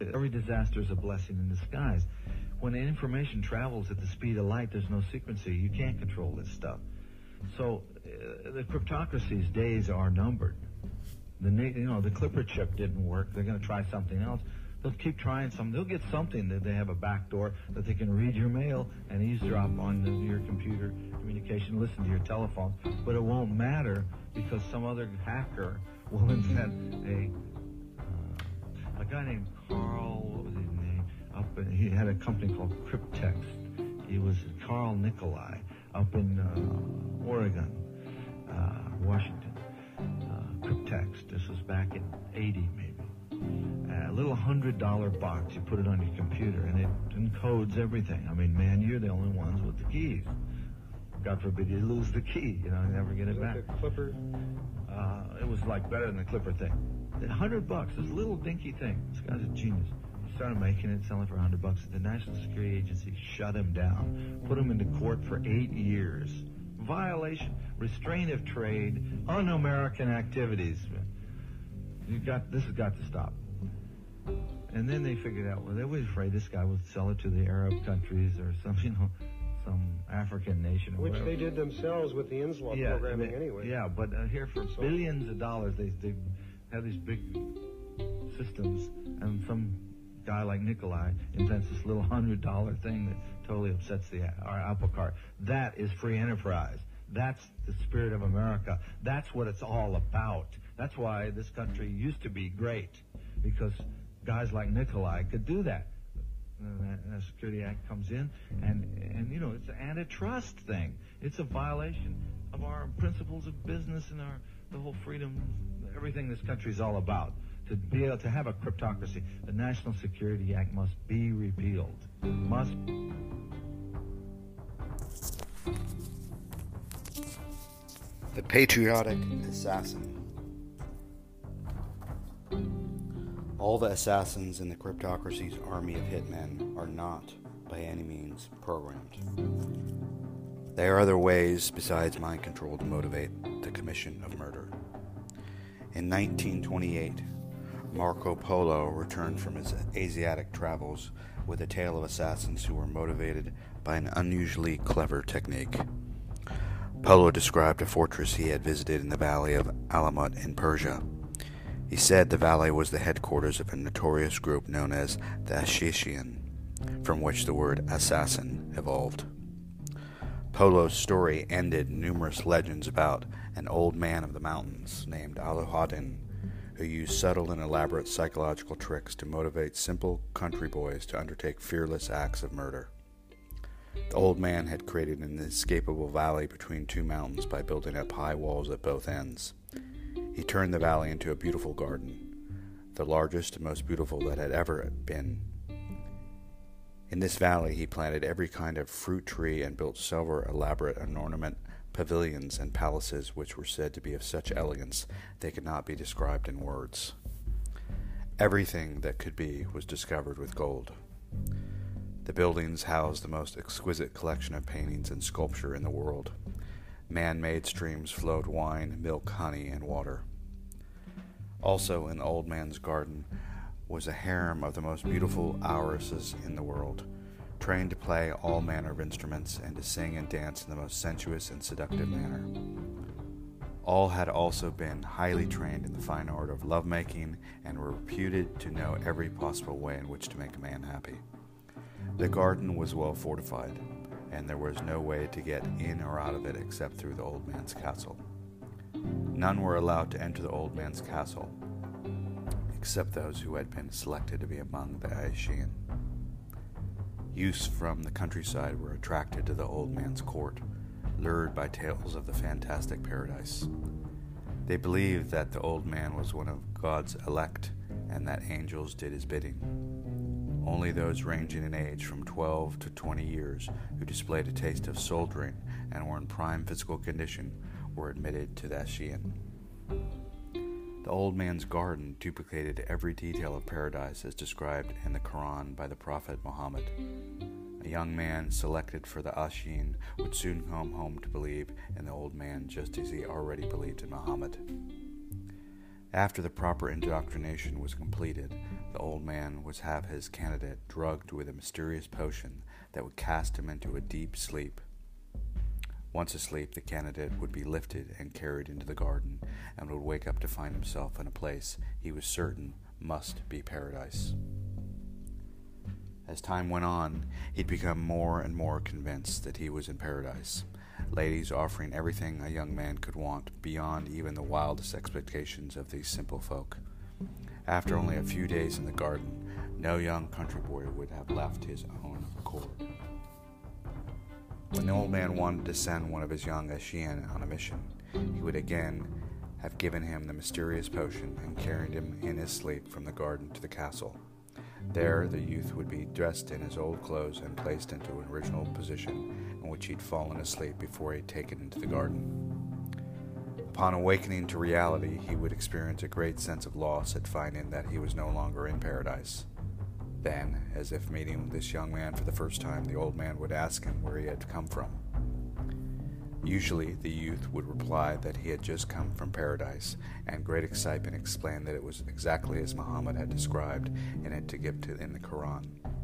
every disaster is a blessing in disguise. When information travels at the speed of light, there's no secrecy. You can't control this stuff. So the cryptocracy's days are numbered. The Clipper chip didn't work. They're going to try something else. They'll keep trying something. They'll get something that they have a back door that they can read your mail and eavesdrop on your computer communication, listen to your telephone. But it won't matter because some other hacker will invent a guy named Carl, what was his name? He had a company called Cryptex. He was Carl Nicolai up in Oregon, Washington. Cryptex. This was back in 80 maybe. A little $100 box, you put it on your computer, and it encodes everything. I mean, man, you're the only ones with the keys. God forbid you lose the key, you never get it back. The Clipper? It was like better than the Clipper thing. $100, this little dinky thing. This guy's a genius. He started making it, selling it for $100. The National Security Agency shut him down, put him into court for 8 years. Violation, restraint of trade, un-American activities. This has got to stop. And then they figured out, well, they were afraid this guy would sell it to the Arab countries or some African nation. Or Which whatever. they did themselves with the INSWAP programming anyway. Yeah, but here for billions of dollars, they have these big systems, and some guy like Nikolai invents this little $100 thing that totally upsets our apple cart. That is free enterprise. That's the spirit of America. That's what it's all about. That's why this country used to be great, because guys like Nikolai could do that. The Security Act comes in, and it's an antitrust thing. It's a violation of our principles of business and the whole freedom, everything this country is all about. To be able to have a cryptocracy, the National Security Act must be repealed. Must. The Patriotic Assassin. All the assassins in the cryptocracy's army of hitmen are not, by any means, programmed. There are other ways besides mind control to motivate the commission of murder. In 1928, Marco Polo returned from his Asiatic travels with a tale of assassins who were motivated by an unusually clever technique. Polo described a fortress he had visited in the valley of Alamut in Persia. He said the valley was the headquarters of a notorious group known as the Assassins, from which the word assassin evolved. Polo's story ended numerous legends about an old man of the mountains named Alauddin, who used subtle and elaborate psychological tricks to motivate simple country boys to undertake fearless acts of murder. The old man had created an inescapable valley between two mountains by building up high walls at both ends. He turned the valley into a beautiful garden, the largest and most beautiful that had ever been. In this valley he planted every kind of fruit tree and built several elaborate and ornament pavilions and palaces which were said to be of such elegance they could not be described in words. Everything that could be was discovered with gold. The buildings housed the most exquisite collection of paintings and sculpture in the world. Man-made streams flowed wine, milk, honey, and water. Also in the old man's garden was a harem of the most beautiful heiresses in the world, trained to play all manner of instruments and to sing and dance in the most sensuous and seductive manner. All had also been highly trained in the fine art of lovemaking and were reputed to know every possible way in which to make a man happy. The garden was well fortified, and there was no way to get in or out of it except through the old man's castle. None were allowed to enter the old man's castle, except those who had been selected to be among the Assassins. Youths from the countryside were attracted to the old man's court, lured by tales of the fantastic paradise. They believed that the old man was one of God's elect, and that angels did his bidding. Only those ranging in age from 12 to 20 years who displayed a taste of soldiering and were in prime physical condition were admitted to the Assassins. The old man's garden duplicated every detail of paradise as described in the Quran by the Prophet Muhammad. A young man selected for the Assassins would soon come home to believe in the old man just as he already believed in Muhammad. After the proper indoctrination was completed, the old man would have his candidate drugged with a mysterious potion that would cast him into a deep sleep. Once asleep, the candidate would be lifted and carried into the garden, and would wake up to find himself in a place he was certain must be paradise. As time went on, he'd become more and more convinced that he was in paradise, ladies offering everything a young man could want beyond even the wildest expectations of these simple folk. After only a few days in the garden, no young country boy would have left his own accord. When the old man wanted to send one of his young Ashian on a mission, he would again have given him the mysterious potion and carried him in his sleep from the garden to the castle. There, the youth would be dressed in his old clothes and placed into an original position in which he'd fallen asleep before he'd taken into the garden. Upon awakening to reality, he would experience a great sense of loss at finding that he was no longer in paradise. Then, as if meeting this young man for the first time, the old man would ask him where he had come from. Usually, the youth would reply that he had just come from paradise, and great excitement explained that it was exactly as Muhammad had described in the Quran.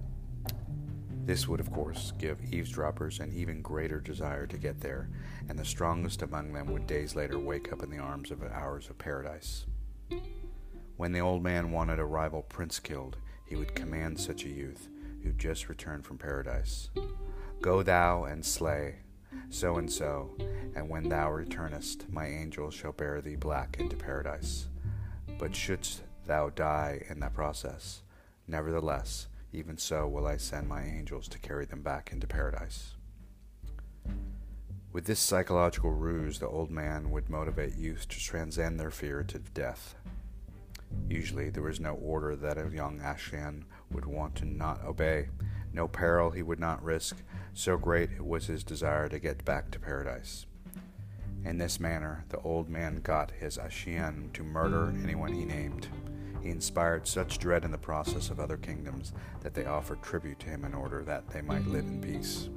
This would, of course, give eavesdroppers an even greater desire to get there, and the strongest among them would days later wake up in the arms of hours of paradise. When the old man wanted a rival prince killed, he would command such a youth, who just returned from paradise, "Go thou and slay so-and-so, and when thou returnest, my angels shall bear thee black into paradise. But shouldst thou die in that process, nevertheless, even so will I send my angels to carry them back into paradise." With this psychological ruse, the old man would motivate youth to transcend their fear to death. Usually there was no order that a young Ashian would want to not obey, no peril he would not risk, so great was his desire to get back to paradise. In this manner, the old man got his Ashian to murder anyone he named. He inspired such dread in the process of other kingdoms that they offered tribute to him in order that they might live in peace.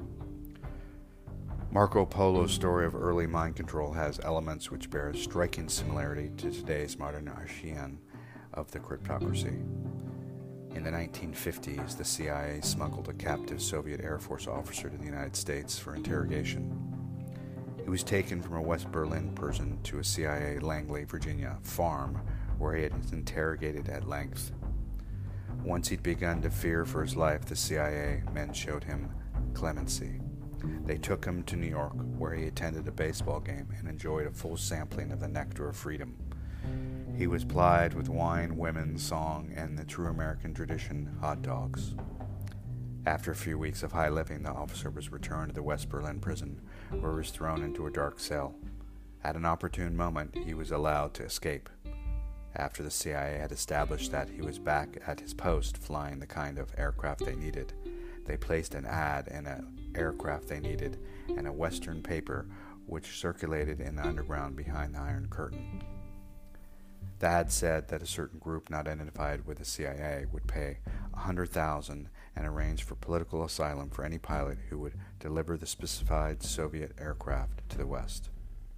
Marco Polo's story of early mind control has elements which bear a striking similarity to today's modern Ashian of the cryptocracy. In the 1950s, the CIA smuggled a captive Soviet Air Force officer to the United States for interrogation. He was taken from a West Berlin prison to a CIA Langley, Virginia farm where he had interrogated at length. Once he'd begun to fear for his life, the CIA men showed him clemency. They took him to New York, where he attended a baseball game and enjoyed a full sampling of the nectar of freedom. He was plied with wine, women, song, and the true American tradition, hot dogs. After a few weeks of high living, the officer was returned to the West Berlin prison, where he was thrown into a dark cell. At an opportune moment, he was allowed to escape. After the CIA had established that he was back at his post flying the kind of aircraft they needed, they placed an ad in an aircraft they needed and a Western paper which circulated in the underground behind the Iron Curtain. The ad said that a certain group not identified with the CIA would pay $100,000 and arrange for political asylum for any pilot who would deliver the specified Soviet aircraft to the West.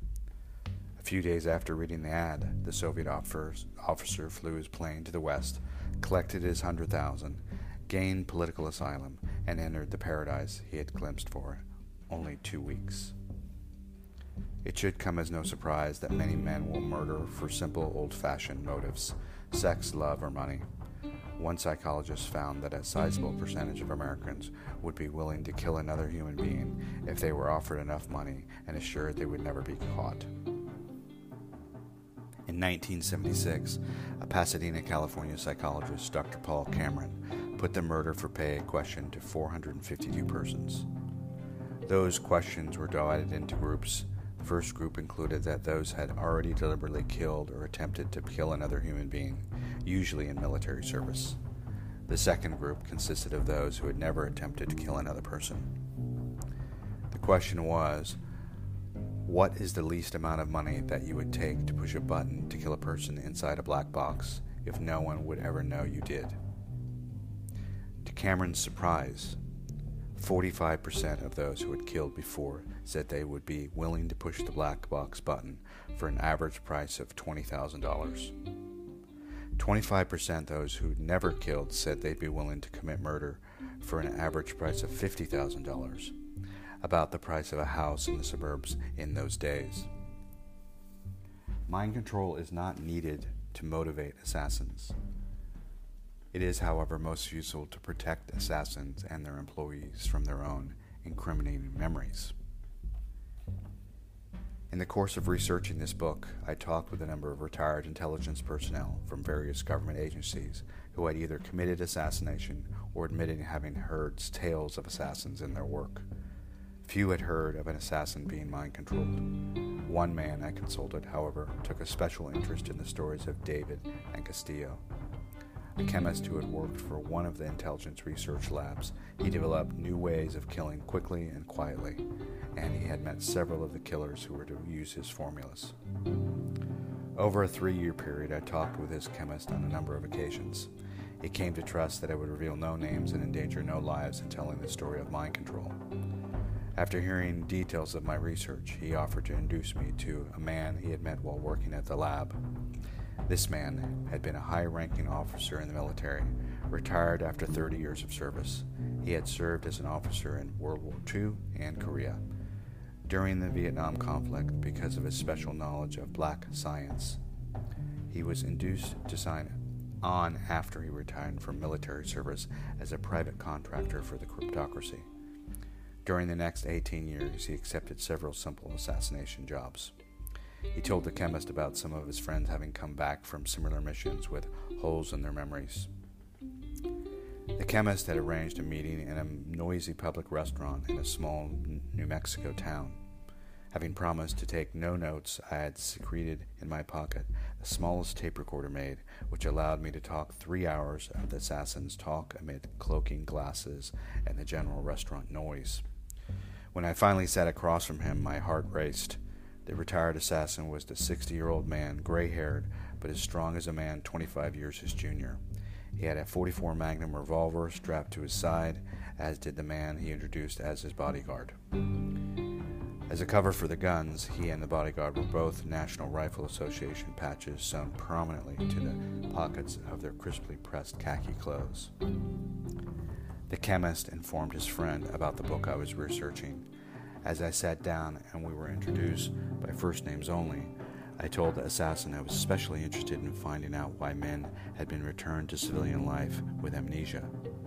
A few days after reading the ad, the Soviet officer flew his plane to the West, collected his $100,000, gained political asylum, and entered the paradise he had glimpsed for only 2 weeks. It should come as no surprise that many men will murder for simple old-fashioned motives, sex, love, or money. One psychologist found that a sizable percentage of Americans would be willing to kill another human being if they were offered enough money and assured they would never be caught. In 1976, a Pasadena, California psychologist, Dr. Paul Cameron, put the murder for pay question to 452 persons. Those questions were divided into groups. The first group included that those had already deliberately killed or attempted to kill another human being, usually in military service. The second group consisted of those who had never attempted to kill another person. The question was, what is the least amount of money that you would take to push a button to kill a person inside a black box if no one would ever know you did? To Cameron's surprise, 45% of those who had killed before said they would be willing to push the black box button for an average price of $20,000. 25% those who never killed said they'd be willing to commit murder for an average price of $50,000, about the price of a house in the suburbs in those days. Mind control is not needed to motivate assassins. It is, however, most useful to protect assassins and their employees from their own incriminating memories. In the course of researching this book, I talked with a number of retired intelligence personnel from various government agencies who had either committed assassination or admitted having heard tales of assassins in their work. Few had heard of an assassin being mind-controlled. One man I consulted, however, took a special interest in the stories of David and Castillo. A chemist who had worked for one of the intelligence research labs, he developed new ways of killing quickly and quietly, and he had met several of the killers who were to use his formulas. Over a 3-year period, I talked with this chemist on a number of occasions. He came to trust that I would reveal no names and endanger no lives in telling the story of mind control. After hearing details of my research, he offered to introduce me to a man he had met while working at the lab. This man had been a high-ranking officer in the military, retired after 30 years of service. He had served as an officer in World War II and Korea. During the Vietnam conflict, because of his special knowledge of black science, he was induced to sign on after he retired from military service as a private contractor for the cryptocracy. During the next 18 years, he accepted several simple assassination jobs. He told the chemist about some of his friends having come back from similar missions with holes in their memories. The chemist had arranged a meeting in a noisy public restaurant in a small New Mexico town. Having promised to take no notes, I had secreted in my pocket the smallest tape recorder made, which allowed me to talk 3 hours of the assassin's talk amid cloaking glasses and the general restaurant noise. When I finally sat across from him, my heart raced. The retired assassin was the 60-year-old man, gray-haired, but as strong as a man 25 years his junior. He had a .44 Magnum revolver strapped to his side, as did the man he introduced as his bodyguard. As a cover for the guns, he and the bodyguard were both National Rifle Association patches sewn prominently to the pockets of their crisply pressed khaki clothes. The chemist informed his friend about the book I was researching. As I sat down and we were introduced by first names only, I told the assassin I was especially interested in finding out why men had been returned to civilian life with amnesia.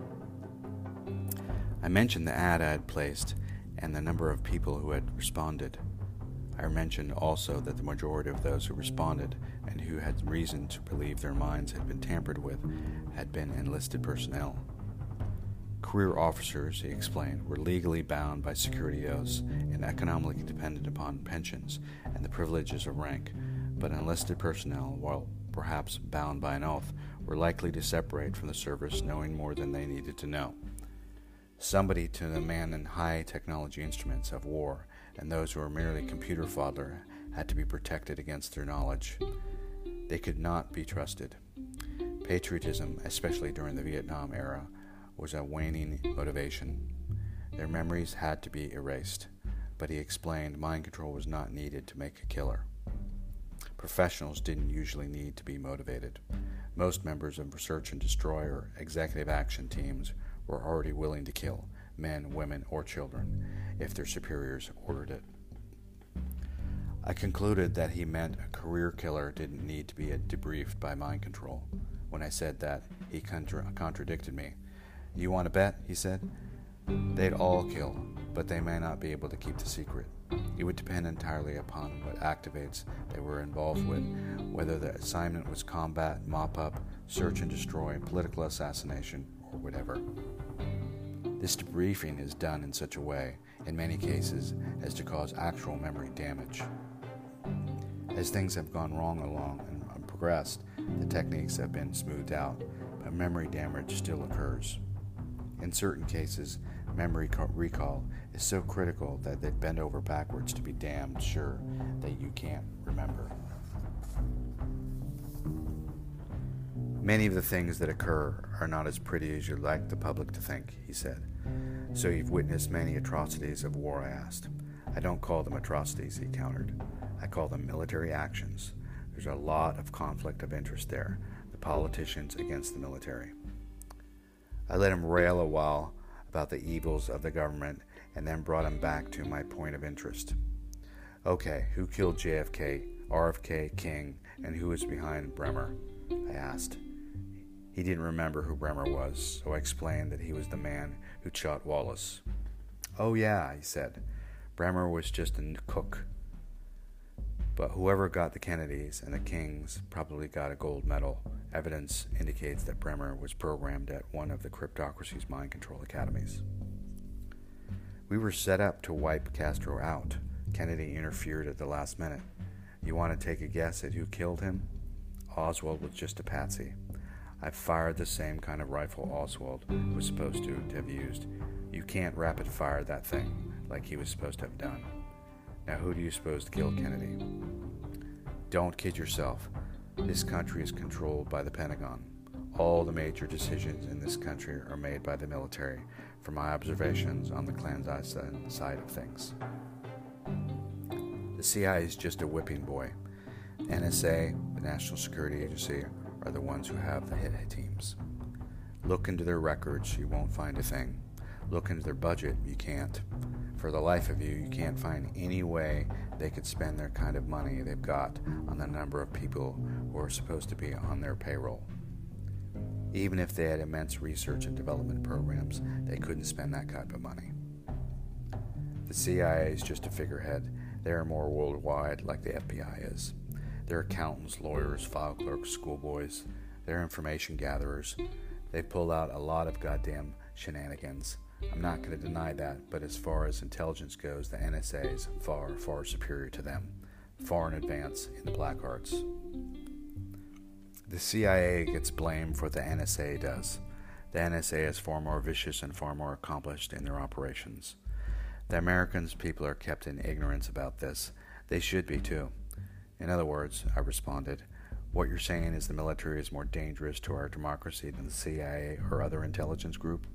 I mentioned the ad I had placed and the number of people who had responded. I mentioned also that the majority of those who responded and who had reason to believe their minds had been tampered with had been enlisted personnel. Career officers, he explained, were legally bound by security oaths and economically dependent upon pensions and the privileges of rank, but enlisted personnel, while perhaps bound by an oath, were likely to separate from the service knowing more than they needed to know. Somebody to the man in high-technology instruments of war and those who were merely computer fodder had to be protected against their knowledge. They could not be trusted. Patriotism, especially during the Vietnam era, was a waning motivation. Their memories had to be erased, but he explained mind control was not needed to make a killer. Professionals didn't usually need to be motivated. Most members of search and destroy or executive action teams were already willing to kill men, women, or children if their superiors ordered it. I concluded that he meant a career killer didn't need to be debriefed by mind control. When I said that, he contradicted me. "You want to bet?" he said. "They'd all kill, but they may not be able to keep the secret. It would depend entirely upon what activates they were involved with, whether the assignment was combat, mop-up, search and destroy, political assassination, or whatever. This debriefing is done in such a way, in many cases, as to cause actual memory damage. As things have gone wrong along and progressed, the techniques have been smoothed out, but memory damage still occurs. In certain cases, memory recall is so critical that they bend over backwards to be damned sure that you can't remember. Many of the things that occur are not as pretty as you'd like the public to think, he said. So you've witnessed many atrocities of war, I asked. I don't call them atrocities, he countered. I call them military actions. There's a lot of conflict of interest there. the politicians against the military. I let him rail a while about the evils of the government and then brought him back to my point of interest. Okay, who killed JFK, RFK, King, and who was behind Bremer? I asked. He didn't remember who Bremer was, so I explained that he was the man who shot Wallace. Oh yeah, he said. Bremer was just a cook. But whoever got the Kennedys and the Kings probably got a gold medal. Evidence indicates that Bremer was programmed at one of the cryptocracy's mind control academies. We were set up to wipe Castro out. Kennedy interfered at the last minute. You want to take a guess at who killed him? Oswald was just a patsy. I fired the same kind of rifle Oswald was supposed to have used. You can't rapid fire that thing like he was supposed to have done. Now who do you suppose killed Kennedy? Don't kid yourself. This country is controlled by the Pentagon. All the major decisions in this country are made by the military, from my observations on the clandestine side of things. The CIA is just a whipping boy. NSA, the National Security Agency, are the ones who have the hit teams. Look into their records, you won't find a thing. Look into their budget, you can't. For the life of you, you can't find any way they could spend their kind of money they've got on the number of people who are supposed to be on their payroll. Even if they had immense research and development programs, they couldn't spend that kind of money. The CIA is just a figurehead. They are more worldwide, like the FBI is. They're accountants, lawyers, file clerks, schoolboys. They're information gatherers. They've pulled out a lot of goddamn shenanigans. I'm not going to deny that, but as far as intelligence goes, the NSA is far, far superior to them, far in advance in the black arts. The CIA gets blamed for what the NSA does. The NSA is far more vicious and far more accomplished in their operations. The American people are kept in ignorance about this. They should be too. In other words, I responded, what you're saying is the military is more dangerous to our democracy than the CIA or other intelligence group?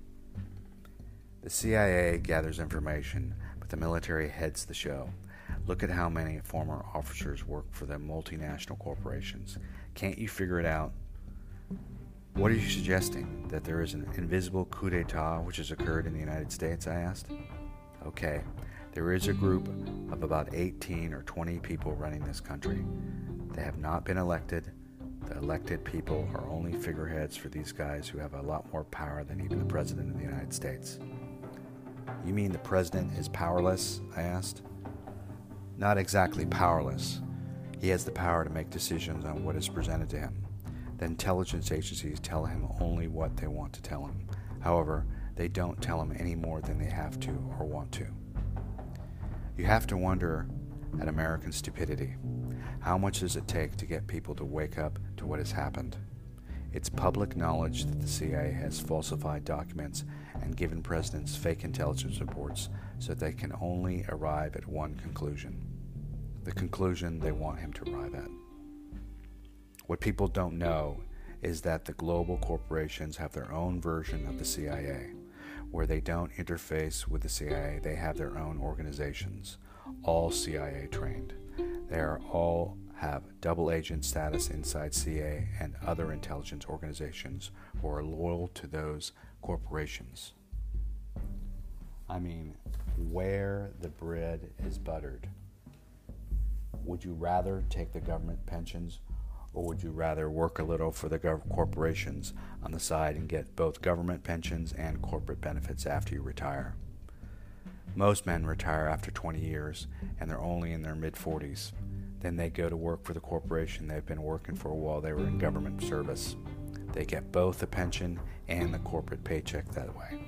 The CIA gathers information, but the military heads the show. Look at how many former officers work for the multinational corporations. Can't you figure it out? What are you suggesting? That there is an invisible coup d'etat which has occurred in the United States, I asked. Okay, there is a group of about 18 or 20 people running this country. They have not been elected. The elected people are only figureheads for these guys who have a lot more power than even the President of the United States. You mean the President is powerless? I asked. Not exactly powerless. He has the power to make decisions on what is presented to him. The intelligence agencies tell him only what they want to tell him. However, they don't tell him any more than they have to or want to. You have to wonder at American stupidity. How much does it take to get people to wake up to what has happened? It's public knowledge that the CIA has falsified documents and given presidents fake intelligence reports so they can only arrive at one conclusion. The conclusion they want him to arrive at. What people don't know is that the global corporations have their own version of the CIA. Where they don't interface with the CIA, they have their own organizations, all CIA trained. They all have double agent status inside CIA and other intelligence organizations who are loyal to those corporations. I mean, where the bread is buttered. Would you rather take the government pensions, or would you rather work a little for the corporations on the side and get both government pensions and corporate benefits after you retire? Most men retire after 20 years, and they're only in their mid-40s. Then they go to work for the corporation they've been working for while they were in government service. They get both the pension and the corporate paycheck that way.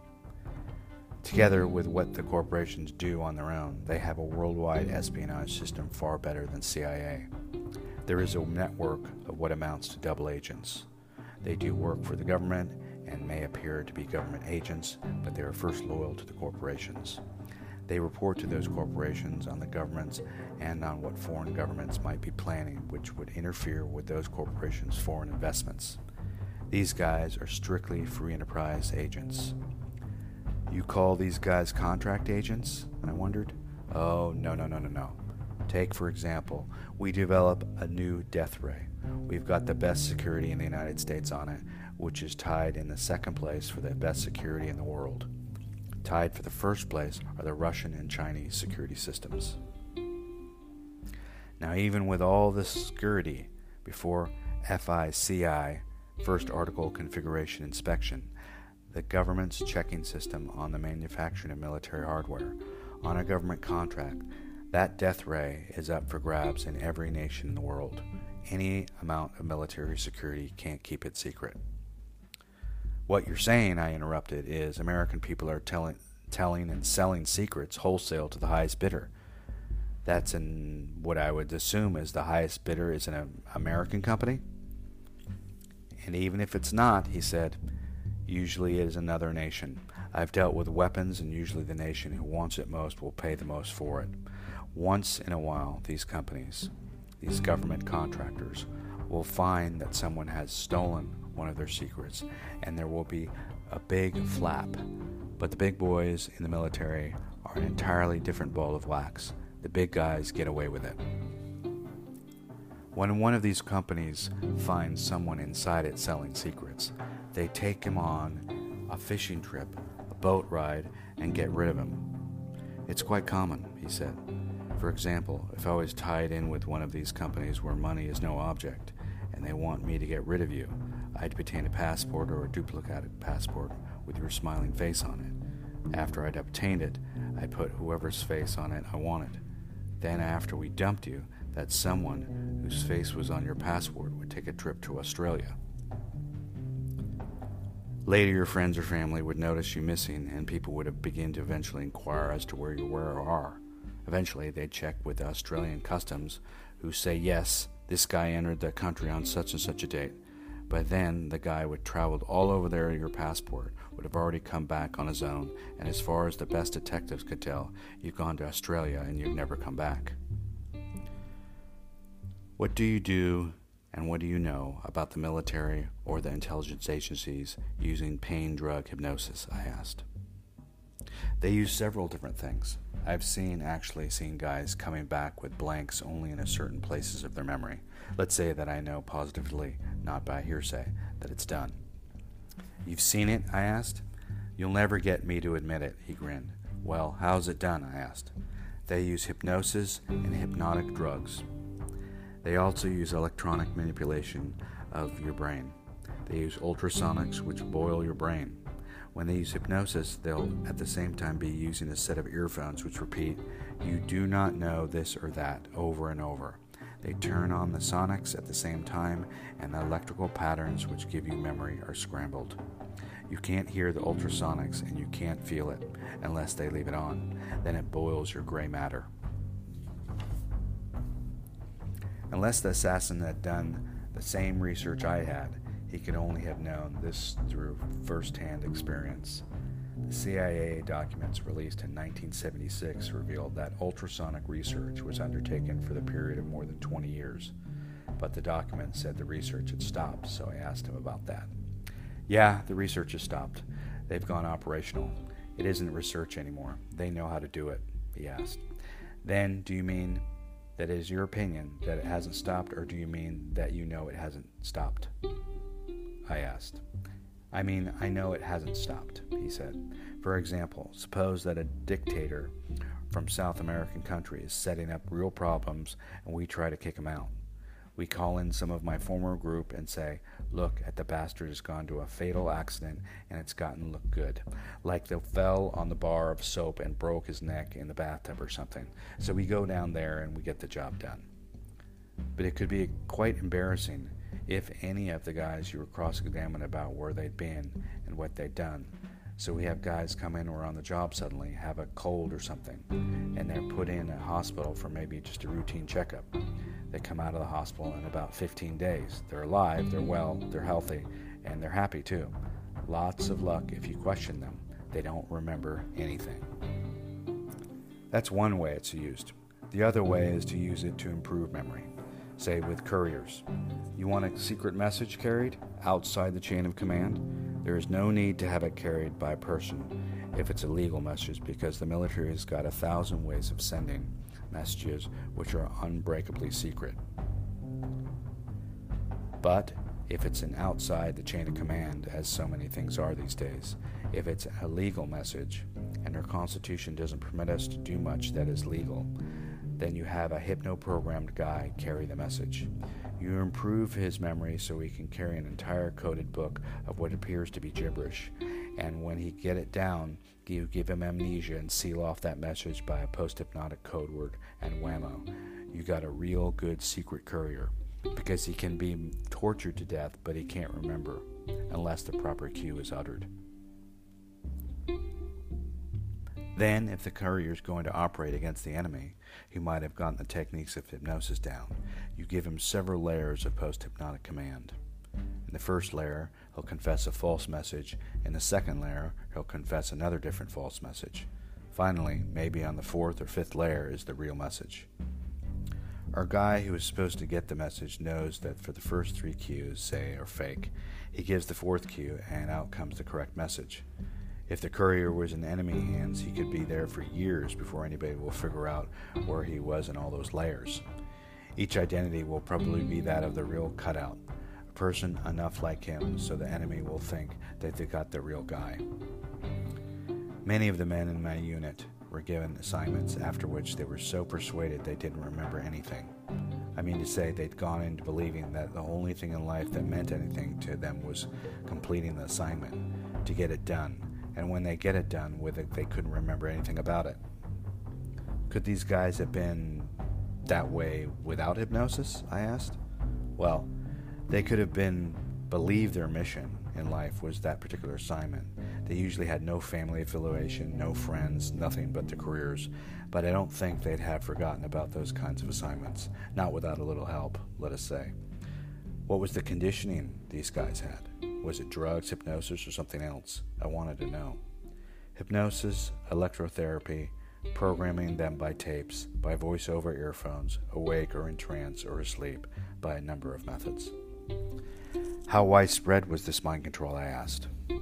Together with what the corporations do on their own, they have a worldwide espionage system far better than CIA. There is a network of what amounts to double agents. They do work for the government and may appear to be government agents, but they are first loyal to the corporations. They report to those corporations on the governments and on what foreign governments might be planning, which would interfere with those corporations' foreign investments. These guys are strictly free enterprise agents. You call these guys contract agents? I wondered. Oh, no. Take, for example, we develop a new death ray. We've got the best security in the United States on it, which is tied in the second place for the best security in the world. Tied for the first place are the Russian and Chinese security systems. Now, even with all this security, before FICI, First Article Configuration Inspection, the government's checking system on the manufacturing of military hardware, on a government contract, that death ray is up for grabs in every nation in the world. Any amount of military security can't keep it secret. What you're saying, I interrupted, is American people are telling and selling secrets wholesale to the highest bidder. That's what I would assume is the highest bidder is an American company? And even if it's not, he said, usually it is another nation. I've dealt with weapons, and usually the nation who wants it most will pay the most for it. Once in a while, these companies, these government contractors, will find that someone has stolen one of their secrets, and there will be a big flap. But the big boys in the military are an entirely different ball of wax. The big guys get away with it. When one of these companies finds someone inside it selling secrets, they take him on a fishing trip, a boat ride, and get rid of him. It's quite common, he said. For example, if I was tied in with one of these companies where money is no object, and they want me to get rid of you, I'd obtain a passport or a duplicated passport with your smiling face on it. After I'd obtained it, I'd put whoever's face on it I wanted. Then after we dumped you, that someone whose face was on your passport would take a trip to Australia. Later, your friends or family would notice you missing, and people would begin to eventually inquire as to where you were or are. Eventually, they'd check with the Australian customs, who say, yes, this guy entered the country on such and such a date. But then the guy would traveled all over there. Your passport would have already come back on his own, and as far as the best detectives could tell, you've gone to Australia and you've never come back. What do you do and what do you know about the military or the intelligence agencies using pain drug hypnosis? I asked. They use several different things. I've actually seen guys coming back with blanks only in a certain places of their memory. Let's say that I know positively, not by hearsay, that it's done. You've seen it? I asked. You'll never get me to admit it, he grinned. Well, how's it done? I asked. They use hypnosis and hypnotic drugs. They also use electronic manipulation of your brain. They use ultrasonics, which boil your brain. When they use hypnosis, they'll at the same time be using a set of earphones which repeat, "You do not know this or that," over and over. They turn on the sonics at the same time, and the electrical patterns which give you memory are scrambled. You can't hear the ultrasonics and you can't feel it unless they leave it on. Then it boils your gray matter. Unless the assassin had done the same research I had, he could only have known this through first-hand experience. The CIA documents released in 1976 revealed that ultrasonic research was undertaken for the period of more than 20 years. But the documents said the research had stopped, so I asked him about that. Yeah, the research has stopped. They've gone operational. It isn't research anymore. They know how to do it, he asked. Then, do you mean that it is your opinion that it hasn't stopped, or do you mean that you know it hasn't stopped? I asked. I mean, I know it hasn't stopped, he said. For example, suppose that a dictator from South American country is setting up real problems and we try to kick him out. We call in some of my former group and say, look, the bastard has gone to a fatal accident and it's gotten look good. Like they fell on the bar of soap and broke his neck in the bathtub or something. So we go down there and we get the job done. But it could be quite embarrassing if any of the guys you were cross-examined about where they'd been and what they'd done. So we have guys come in or on the job suddenly, have a cold or something, and they're put in a hospital for maybe just a routine checkup. They come out of the hospital in about 15 days. They're alive, they're well, they're healthy, and they're happy too. Lots of luck if you question them. They don't remember anything. That's one way it's used. The other way is to use it to improve memory. Say with couriers. You want a secret message carried outside the chain of command? There is no need to have it carried by a person if it's a legal message, because the military has got 1,000 ways of sending messages which are unbreakably secret. But if it's an outside the chain of command, as so many things are these days, if it's a legal message, and our Constitution doesn't permit us to do much that is legal, then you have a hypno-programmed guy carry the message. You improve his memory so he can carry an entire coded book of what appears to be gibberish, and when he get it down, you give him amnesia and seal off that message by a post-hypnotic code word, and whammo, you got a real good secret courier, because he can be tortured to death, but he can't remember, unless the proper cue is uttered. Then, if the courier is going to operate against the enemy, he might have gotten the techniques of hypnosis down. You give him several layers of post-hypnotic command. In the first layer, he'll confess a false message. In the second layer, he'll confess another different false message. Finally, maybe on the fourth or fifth layer is the real message. Our guy who is supposed to get the message knows that for the first 3 cues, say, are fake. He gives the fourth cue, and out comes the correct message. If the courier was in enemy hands, he could be there for years before anybody will figure out where he was in all those layers. Each identity will probably be that of the real cutout, a person enough like him so the enemy will think that they got the real guy. Many of the men in my unit were given assignments after which they were so persuaded they didn't remember anything. I mean to say, they'd gone into believing that the only thing in life that meant anything to them was completing the assignment, to get it done. And when they get it done with it, they couldn't remember anything about it. Could these guys have been that way without hypnosis? I asked. Well, they could have believed their mission in life was that particular assignment. They usually had no family affiliation, no friends, nothing but their careers. But I don't think they'd have forgotten about those kinds of assignments, not without a little help, let us say. What was the conditioning these guys had? Was it drugs, hypnosis, or something else? I wanted to know. Hypnosis, electrotherapy, programming them by tapes, by voice-over earphones, awake or in trance or asleep, by a number of methods. How widespread was this mind control, I asked.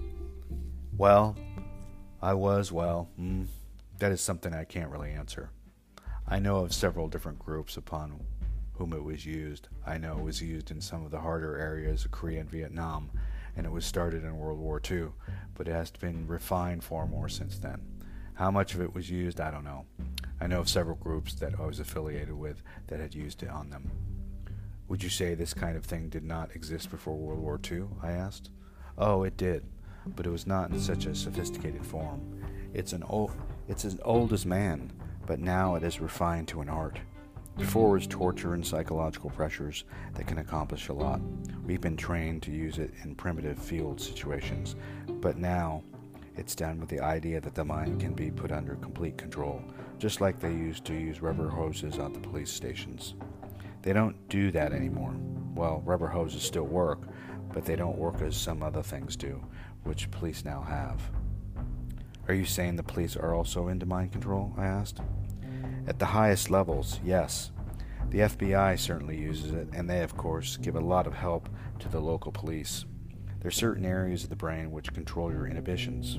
That is something I can't really answer. I know of several different groups upon whom it was used. I know it was used in some of the harder areas of Korea and Vietnam, and it was started in World War II, but it has been refined far more since then. How much of it was used, I don't know. I know of several groups that I was affiliated with that had used it on them. Would you say this kind of thing did not exist before World War II? I asked. Oh, it did, but it was not in such a sophisticated form. It's as old as man, but now it is refined to an art. Before was torture and psychological pressures that can accomplish a lot. We've been trained to use it in primitive field situations, but now it's done with the idea that the mind can be put under complete control, just like they used to use rubber hoses at the police stations. They don't do that anymore. Well, rubber hoses still work, but they don't work as some other things do, which police now have. Are you saying the police are also into mind control? I asked. At the highest levels, yes. The FBI certainly uses it, and they, of course, give a lot of help to the local police. There are certain areas of the brain which control your inhibitions.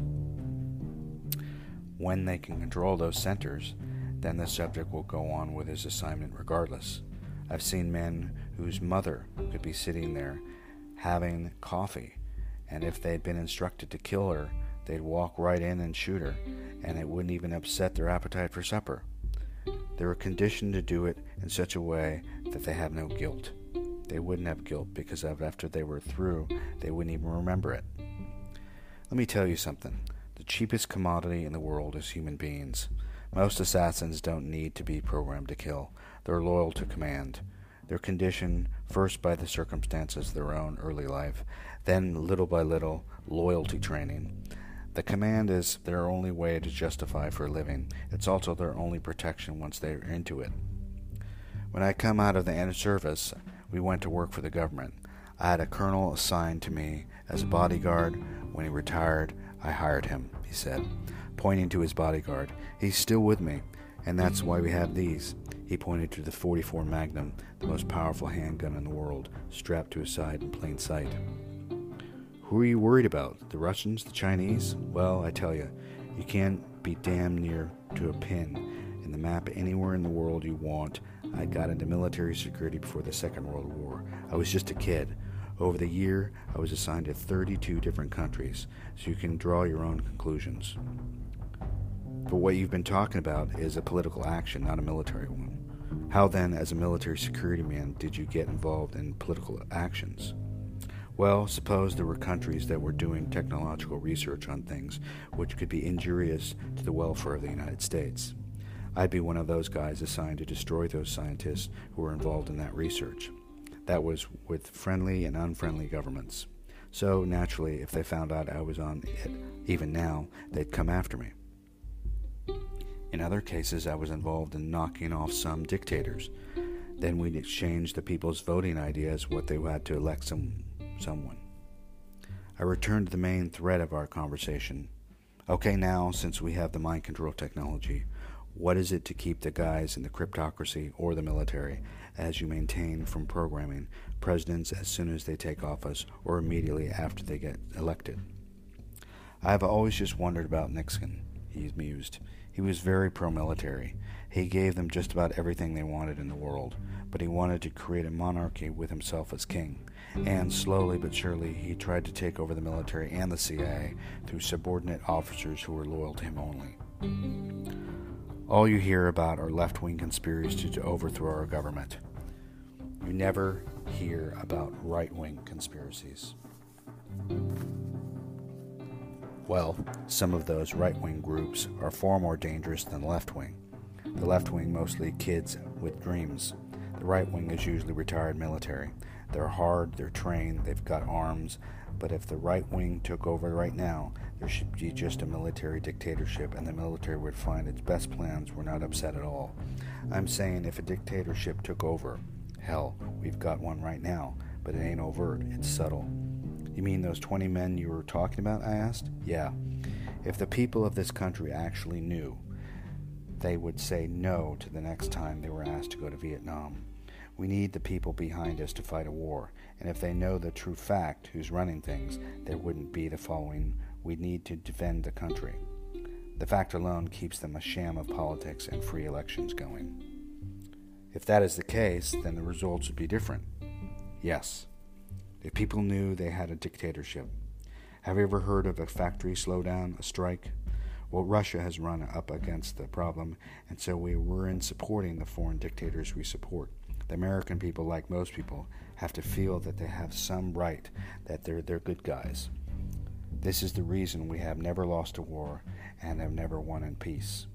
When they can control those centers, then the subject will go on with his assignment regardless. I've seen men whose mother could be sitting there having coffee, and if they'd been instructed to kill her, they'd walk right in and shoot her, and it wouldn't even upset their appetite for supper. They were conditioned to do it in such a way that they have no guilt. They wouldn't have guilt because after they were through, they wouldn't even remember it. Let me tell you something. The cheapest commodity in the world is human beings. Most assassins don't need to be programmed to kill. They're loyal to command. They're conditioned first by the circumstances of their own early life, then little by little, loyalty training. The command is their only way to justify for a living. It's also their only protection once they're into it. When I come out of the end of service, we went to work for the government. I had a colonel assigned to me as a bodyguard. When he retired, I hired him, he said, pointing to his bodyguard. He's still with me, and that's why we have these. He pointed to the .44 Magnum, the most powerful handgun in the world, strapped to his side in plain sight. Who are you worried about? The Russians? The Chinese? Well, I tell you, you can't be damn near to a pin and the map anywhere in the world you want. I got into military security before the Second World War. I was just a kid. Over the year, I was assigned to 32 different countries, so you can draw your own conclusions. But what you've been talking about is a political action, not a military one. How then, as a military security man, did you get involved in political actions? Well, suppose there were countries that were doing technological research on things which could be injurious to the welfare of the United States. I'd be one of those guys assigned to destroy those scientists who were involved in that research. That was with friendly and unfriendly governments. So, naturally, if they found out I was on it, even now, they'd come after me. In other cases, I was involved in knocking off some dictators. Then we'd exchange the people's voting ideas what they had to elect someone. I returned to the main thread of our conversation. Okay, now, since we have the mind control technology, what is it to keep the guys in the cryptocracy or the military as you maintain from programming presidents as soon as they take office or immediately after they get elected? I have always just wondered about Nixon, he mused. He was very pro-military. He gave them just about everything they wanted in the world, but he wanted to create a monarchy with himself as king. And slowly but surely, he tried to take over the military and the CIA through subordinate officers who were loyal to him only. All you hear about are left-wing conspiracies to overthrow our government. You never hear about right-wing conspiracies. Well, some of those right-wing groups are far more dangerous than the left-wing. The left-wing mostly kids with dreams. The right-wing is usually retired military. They're hard, they're trained, they've got arms, but if the right-wing took over right now, there should be just a military dictatorship, and the military would find its best plans were not upset at all. I'm saying if a dictatorship took over, hell, we've got one right now, but it ain't overt, it's subtle. You mean those 20 men you were talking about, I asked? Yeah. If the people of this country actually knew, they would say no to the next time they were asked to go to Vietnam. We need the people behind us to fight a war, and if they know the true fact, who's running things, there wouldn't be the following: we need to defend the country. The fact alone keeps them a sham of politics and free elections going. If that is the case, then the results would be different. Yes. If people knew they had a dictatorship. Have you ever heard of a factory slowdown, a strike? Well, Russia has run up against the problem, and so we were in supporting the foreign dictators we support. The American people, like most people, have to feel that they have some right, that they're good guys. This is the reason we have never lost a war and have never won in peace.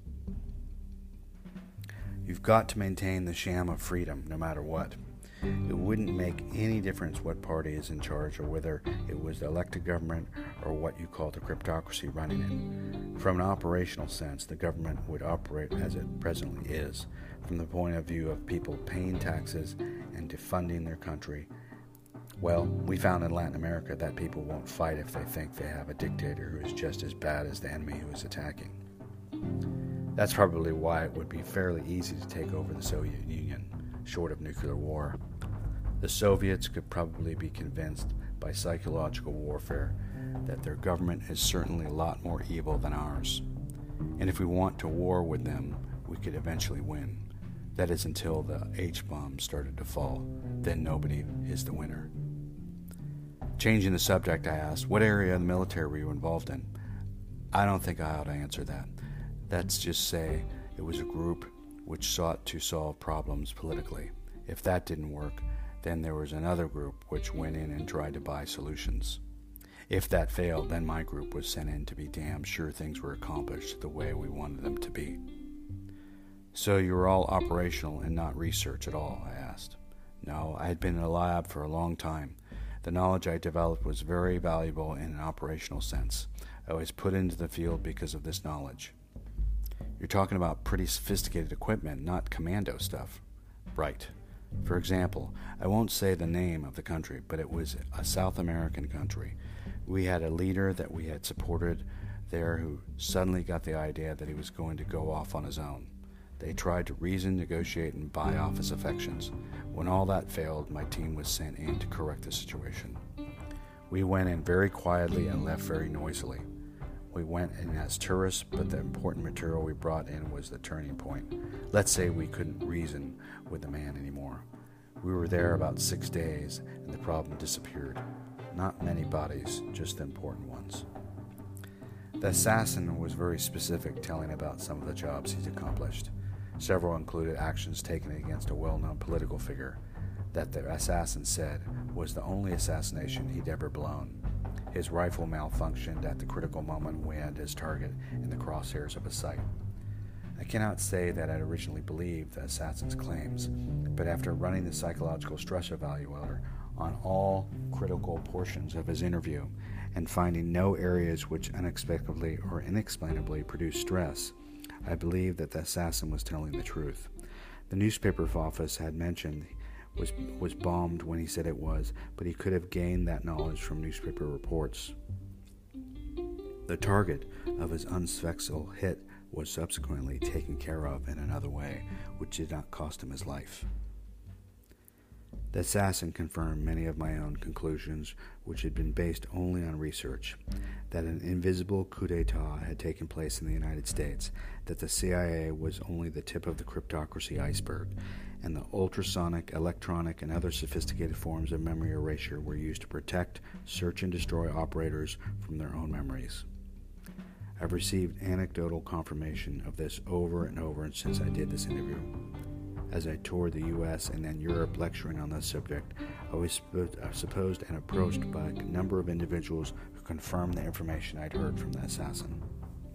You've got to maintain the sham of freedom, no matter what. It wouldn't make any difference what party is in charge or whether it was the elected government or what you call the cryptocracy running it. From an operational sense, the government would operate as it presently is, from the point of view of people paying taxes and defunding their country. Well, we found in Latin America that people won't fight if they think they have a dictator who is just as bad as the enemy who is attacking. That's probably why it would be fairly easy to take over the Soviet Union, short of nuclear war. The Soviets could probably be convinced by psychological warfare that their government is certainly a lot more evil than ours. And if we want to war with them, we could eventually win. That is until the H-bombs started to fall. Then nobody is the winner. Changing the subject, I asked, what area of the military were you involved in? I don't think I ought to answer that. Let's just say it was a group which sought to solve problems politically. If that didn't work, then there was another group which went in and tried to buy solutions. If that failed, then my group was sent in to be damn sure things were accomplished the way we wanted them to be. So you were all operational and not research at all, I asked. No, I had been in a lab for a long time. The knowledge I developed was very valuable in an operational sense. I was put into the field because of this knowledge. You're talking about pretty sophisticated equipment, not commando stuff. Right. For example, I won't say the name of the country, but it was a South American country. We had a leader that we had supported there who suddenly got the idea that he was going to go off on his own. They tried to reason, negotiate, and buy off his affections. When all that failed, my team was sent in to correct the situation. We went in very quietly and left very noisily. We went in as tourists, but the important material we brought in was the turning point. Let's say we couldn't reason with the man anymore. We were there about 6 days, and the problem disappeared. Not many bodies, just the important ones. The assassin was very specific, telling about some of the jobs he'd accomplished. Several included actions taken against a well-known political figure that the assassin said was the only assassination he'd ever blown. His rifle malfunctioned at the critical moment when he had his target in the crosshairs of his sight. I cannot say that I originally believed the assassin's claims, but after running the psychological stress evaluator on all critical portions of his interview and finding no areas which unexpectedly or inexplainably produced stress, I believed that the assassin was telling the truth. The newspaper office had mentioned was bombed when he said it was, but he could have gained that knowledge from newspaper reports. The target of his unsuccessful hit was subsequently taken care of in another way, which did not cost him his life. The assassin confirmed many of my own conclusions, which had been based only on research, that an invisible coup d'etat had taken place in the United States, that the CIA was only the tip of the cryptocracy iceberg, and the ultrasonic, electronic, and other sophisticated forms of memory erasure were used to protect, search, and destroy operators from their own memories. I've received anecdotal confirmation of this over and over since I did this interview. As I toured the U.S. and then Europe lecturing on this subject, I was supposed and approached by a number of individuals who confirmed the information I'd heard from the assassin.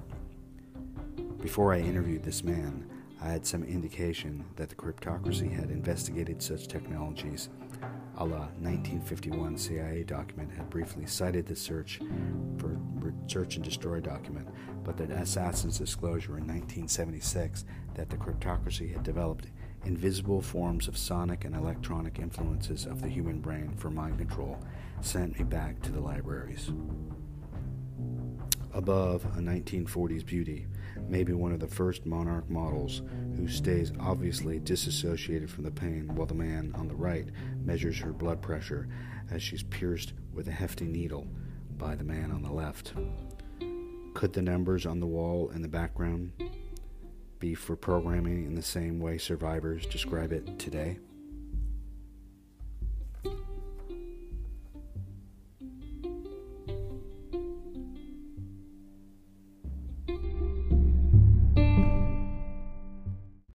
Before I interviewed this man, I had some indication that the cryptocracy had investigated such technologies. A la 1951 CIA document had briefly cited the search and destroy document, but the assassin's disclosure in 1976 that the cryptocracy had developed invisible forms of sonic and electronic influences of the human brain for mind control sent me back to the libraries. Above, a 1940s beauty, maybe one of the first monarch models, who stays obviously disassociated from the pain while the man on the right measures her blood pressure as she's pierced with a hefty needle by the man on the left. Could the numbers on the wall in the background be for programming in the same way survivors describe it today?